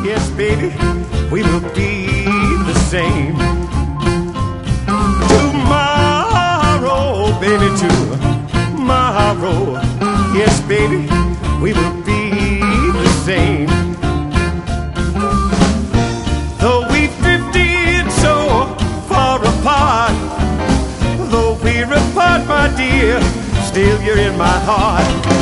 Yes, baby, we will be the same. Tomorrow, baby, tomorrow. Yes, baby, we will be the same. Though we've drifted so far apart, though we're apart, my dear, still you're in my heart.